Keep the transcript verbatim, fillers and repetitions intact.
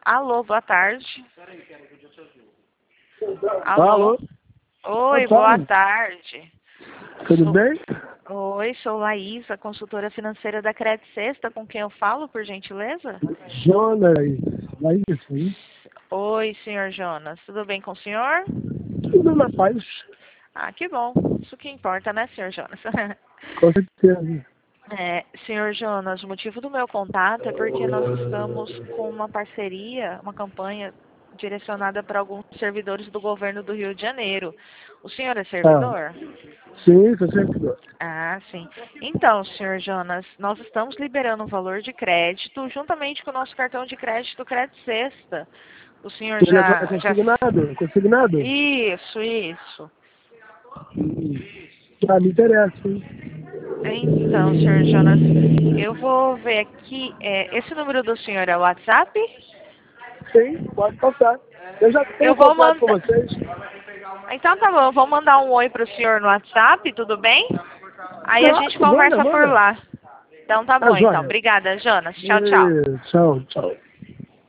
Alô, boa tarde. Alô? Oi, Boa boa tarde. tarde. Tudo Sou- bem? Oi, sou Laísa, consultora financeira da Credit Sexta, com quem eu falo, por gentileza? Jonas, Laís, hein? Oi, senhor Jonas, tudo bem com o senhor? Tudo na paz, Ah, que bom. Isso que importa, né, senhor Jonas? com certeza. É, senhor Jonas, o motivo do meu contato é porque nós estamos com uma parceria, uma campanha direcionada para alguns servidores do governo do Rio de Janeiro. O senhor é Ah, servidor? sim, sou servidor. Ah, sim. Então, senhor Jonas, nós estamos liberando um valor de crédito juntamente com o nosso cartão de crédito Credit Sexta. O senhor Ele agora é já, já... consignado? Consignado? Isso, isso. Hum. Ah, me interessa, hein? Então, senhor Jonas, eu vou ver aqui. É, esse número do senhor é o WhatsApp? Sim, pode passar. Eu já Eu tenho vou contato com mandar. vocês. Então tá bom, eu vou mandar um oi pro senhor no WhatsApp, tudo bem? Aí a gente Claro, manda, conversa por manda. lá. Então tá Tá bom, então. joia. Obrigada, Jonas. Tchau, tchau. E, tchau, tchau.